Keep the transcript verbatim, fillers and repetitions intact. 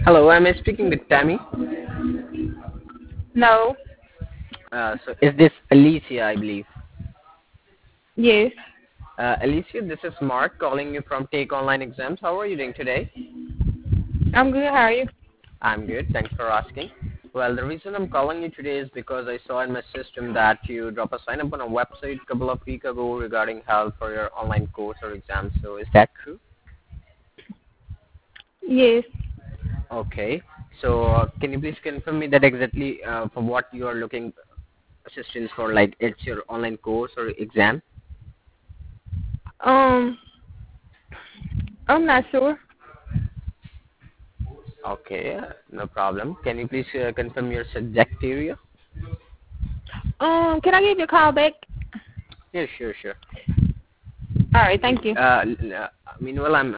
Hello, am I speaking with Tammy? No. Uh, so is this Alicia, I believe? Yes. Uh, Alicia, this is Mark calling you from Take Online Exams. How are you doing today? I'm good. How are you? I'm good. Thanks for asking. Well, the reason I'm calling you today is because I saw in my system that you drop a sign up on a website a couple of weeks ago regarding help for your online course or exam. So is that true? Yes. Okay. So uh, can you please confirm me that exactly uh, for what you are looking assistance for? Like it's your online course or exam? Um, I'm not sure. Okay, no problem. Can you please uh, confirm your subject area? Um, can I give you a call back? Yeah, sure, sure. All right. Thank you. Uh, l- uh, meanwhile, I'm